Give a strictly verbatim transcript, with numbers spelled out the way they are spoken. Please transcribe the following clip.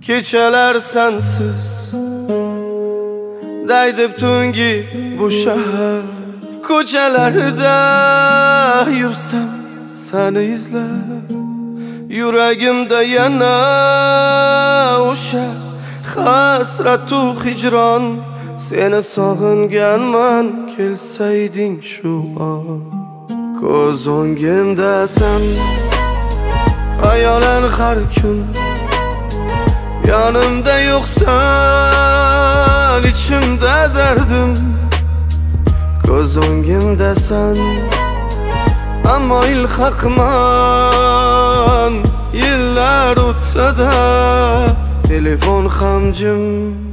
Kechalar sensiz daydib tungi bu shahar. Ko'chalarida yursam seni izlab, yuragimda yana o'sha hasratu hijron. Seni sog'inganman, kelsayding shu on. Ko'z o'ngimdasan hayolan har kun, yanımda yoksan içimde derdim. Ko'z o'ngimdasan ammo ilhaqman. Yillar o'tsa da telefon ham jim.